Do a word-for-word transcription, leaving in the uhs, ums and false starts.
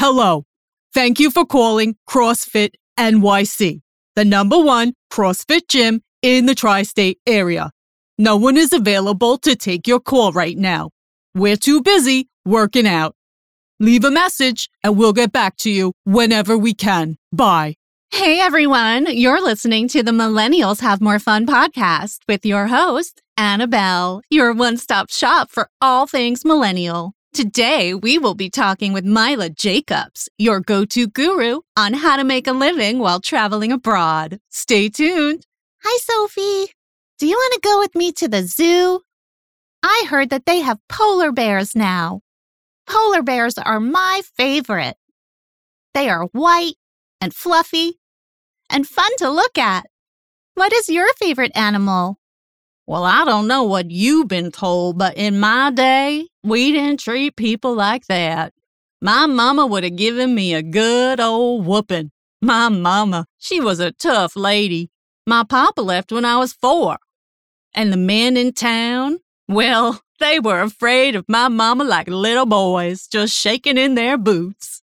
Hello. Thank you for calling CrossFit N Y C, the number one CrossFit gym in the tri-state area. No one is available to take your call right now. We're too busy working out. Leave a message and we'll get back to you whenever we can. Bye. Hey everyone, you're listening to the Millennials Have More Fun podcast with your host, Annabelle, your one-stop shop for all things millennial. Today, we will be talking with Mila Jacobs, your go-to guru on how to make a living while traveling abroad. Stay tuned. Hi, Sophie. Do you want to go with me to the zoo? I heard that they have polar bears now. Polar bears are my favorite. They are white and fluffy and fun to look at. What is your favorite animal? Well, I don't know what you've been told, but in my day, we didn't treat people like that. My mama would have given me a good old whooping. My mama, she was a tough lady. My papa left when I was four. And the men in town, well, they were afraid of my mama like little boys, just shaking in their boots.